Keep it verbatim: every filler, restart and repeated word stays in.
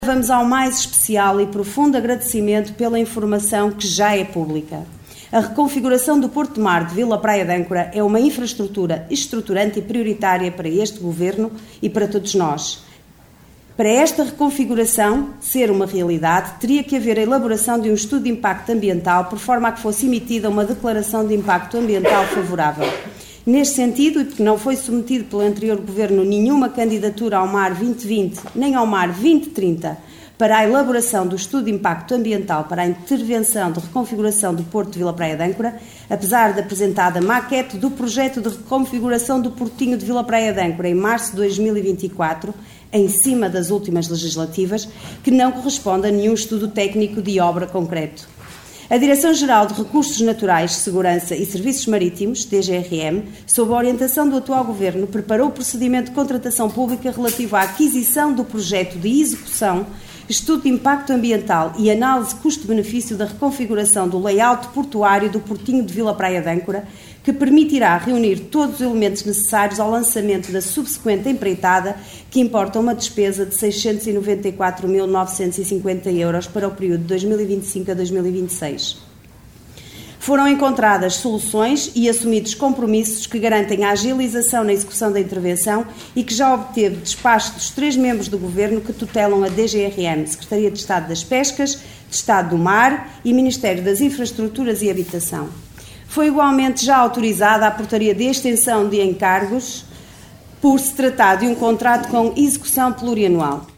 Vamos ao mais especial e profundo agradecimento pela informação que já é pública. A reconfiguração do Porto de Mar de Vila Praia de Âncora é uma infraestrutura estruturante e prioritária para este Governo e para todos nós. Para esta reconfiguração ser uma realidade, teria que haver a elaboração de um estudo de impacto ambiental por forma a que fosse emitida uma declaração de impacto ambiental favorável. Neste sentido, e porque não foi submetido pelo anterior Governo nenhuma candidatura ao Mar vinte vinte nem ao Mar vinte trinta para a elaboração do estudo de impacto ambiental para a intervenção de reconfiguração do Porto de Vila Praia de Âncora, apesar de apresentada maquete do projeto de reconfiguração do Portinho de Vila Praia de Âncora em março de dois mil e vinte e quatro, em cima das últimas legislativas, que não corresponde a nenhum estudo técnico de obra concreto. A Direção-Geral de Recursos Naturais, Segurança e Serviços Marítimos, D G R M, sob a orientação do atual Governo, preparou o procedimento de contratação pública relativo à aquisição do projeto de execução, estudo de impacto ambiental e análise custo-benefício da reconfiguração do layout portuário do Portinho de Vila Praia de Âncora, que permitirá reunir todos os elementos necessários ao lançamento da subsequente empreitada, que importa uma despesa de seiscentos e noventa e quatro mil novecentos e cinquenta euros para o período de dois mil e vinte e cinco a dois mil e vinte e seis. Foram encontradas soluções e assumidos compromissos que garantem a agilização na execução da intervenção e que já obteve despacho dos três membros do Governo que tutelam a D G R M, Secretaria de Estado das Pescas, de Estado do Mar e Ministério das Infraestruturas e Habitação. Foi igualmente já autorizada a portaria de extensão de encargos por se tratar de um contrato com execução plurianual.